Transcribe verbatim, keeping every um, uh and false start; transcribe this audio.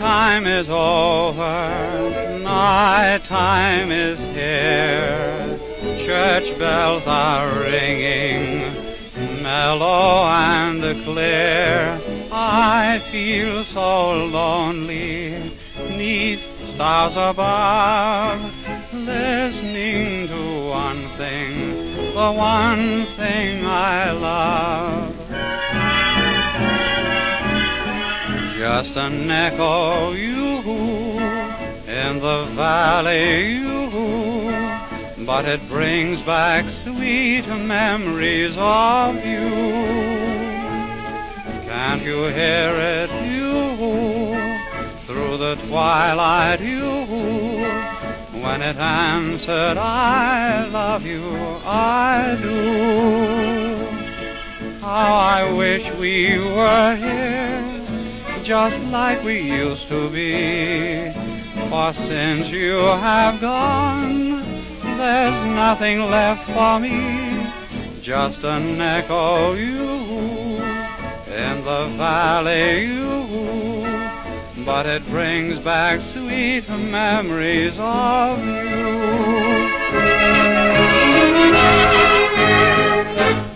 Daytime is over, night time is here. Church bells are ringing, mellow and clear. I feel so lonely, 'neath stars above, listening to one thing, the one thing I love. Just an echo, you, in the valley, you, but it brings back sweet memories of you. Can't you hear it, you, through the twilight, you, when it answered, I love you, I do. How I wish we were here, just like we used to be. For since you have gone, there's nothing left for me. Just an echo, you, in the valley, you, but it brings back sweet memories of you.